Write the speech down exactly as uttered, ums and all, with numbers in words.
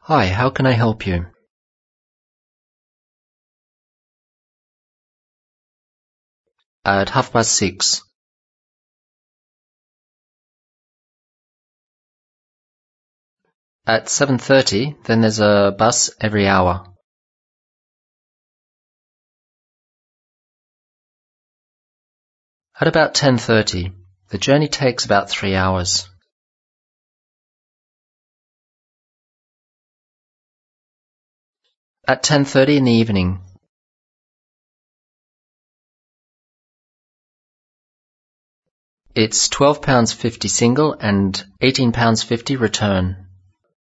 Hi, how can I help you? At half past six. At seven thirty, then there's a bus every hour. At about ten thirty. The journey takes about three hours. At ten thirty in the evening. It's twelve pounds fifty single and eighteen pounds fifty return.